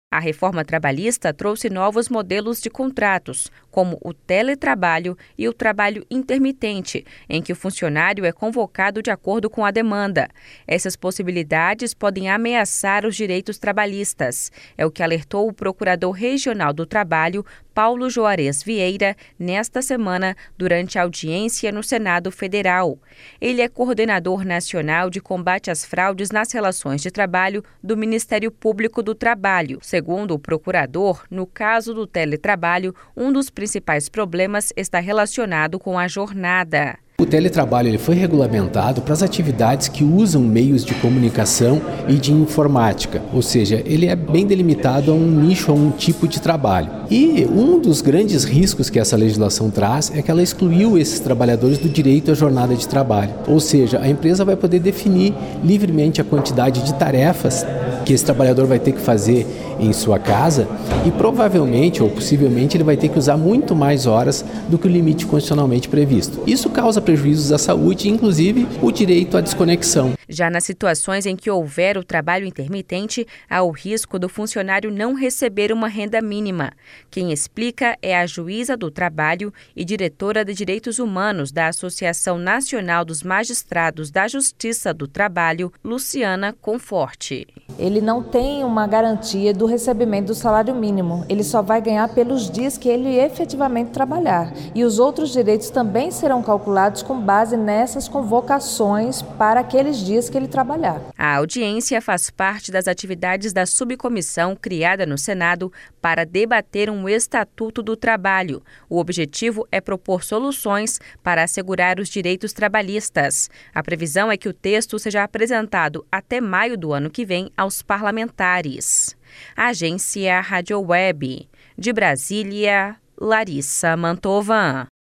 A reforma trabalhista trouxe novos modelos de contratos, como o teletrabalho e o trabalho intermitente, em que o funcionário é convocado de acordo com a demanda. Essas possibilidades podem ameaçar os direitos trabalhistas. É o que alertou o Procurador Regional do Trabalho, Paulo Juarez Vieira, nesta semana, durante a audiência no Senado Federal. Ele é coordenador nacional de combate às fraudes nas relações de trabalho do Ministério Público do Trabalho. Segundo o procurador, no caso do teletrabalho, um dos principais problemas está relacionado com a jornada. O teletrabalho ele foi regulamentado para as atividades que usam meios de comunicação e de informática, ou seja, ele é bem delimitado a um nicho, a um tipo de trabalho. E um dos grandes riscos que essa legislação traz é que ela excluiu esses trabalhadores do direito à jornada de trabalho, ou seja, a empresa vai poder definir livremente a quantidade de tarefas que esse trabalhador vai ter que fazer em sua casa e provavelmente ou possivelmente ele vai ter que usar muito mais horas do que o limite constitucionalmente previsto. Isso causa prejuízos à saúde, inclusive o direito à desconexão. Já nas situações em que houver o trabalho intermitente, há o risco do funcionário não receber uma renda mínima. Quem explica é a juíza do trabalho e diretora de Direitos Humanos da Associação Nacional dos Magistrados da Justiça do Trabalho, Luciana Conforte. Ele não tem uma garantia do recebimento do salário mínimo. Ele só vai ganhar pelos dias que ele efetivamente trabalhar. E os outros direitos também serão calculados com base nessas convocações para aqueles dias que ele trabalhar. A audiência faz parte das atividades da subcomissão criada no Senado para debater um Estatuto do Trabalho. O objetivo é propor soluções para assegurar os direitos trabalhistas. A previsão é que o texto seja apresentado até maio do ano que vem aos parlamentares. Agência Rádio Web. De Brasília, Larissa Mantovan.